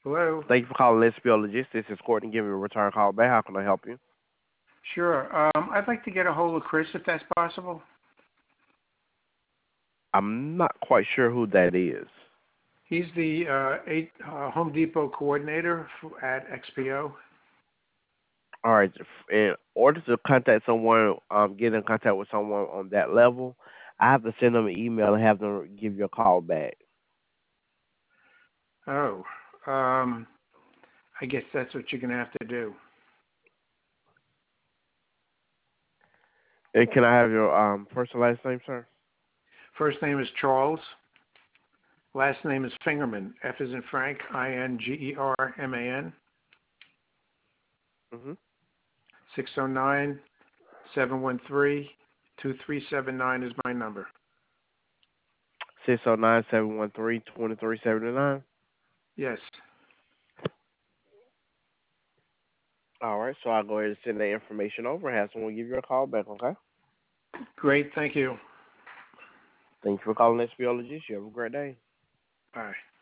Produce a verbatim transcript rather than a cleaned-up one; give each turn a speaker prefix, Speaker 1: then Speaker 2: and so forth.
Speaker 1: Hello.
Speaker 2: Thank you for calling S P L Logistics. This is Courtney giving you a return call back. How can I help you?
Speaker 1: Sure. Um, I'd like to get a hold of Chris if that's possible.
Speaker 2: I'm not quite sure who that is.
Speaker 1: He's the uh, eight, uh, Home Depot coordinator f- at X P O.
Speaker 2: All right. In order to contact someone, um, get in contact with someone on that level, I have to send them an email and have them give you a call back.
Speaker 1: Oh, um, I guess that's what you're going to have to do.
Speaker 2: And can I have your um first and last name, sir?
Speaker 1: First name is Charles. Last name is Fingerman. F is in Frank. I N G E R M A N.
Speaker 2: Mm-hmm.
Speaker 1: six oh nine, seven one three, two three seven nine is my number.
Speaker 2: Six zero nine seven one three twenty three seventy nine.
Speaker 1: Yes.
Speaker 2: All right. So I'll go ahead and send that information over. Have someone give you a call back. Okay.
Speaker 1: Great. Thank you.
Speaker 2: Thank you for calling S P L Logistics. You have a great day.
Speaker 1: Bye.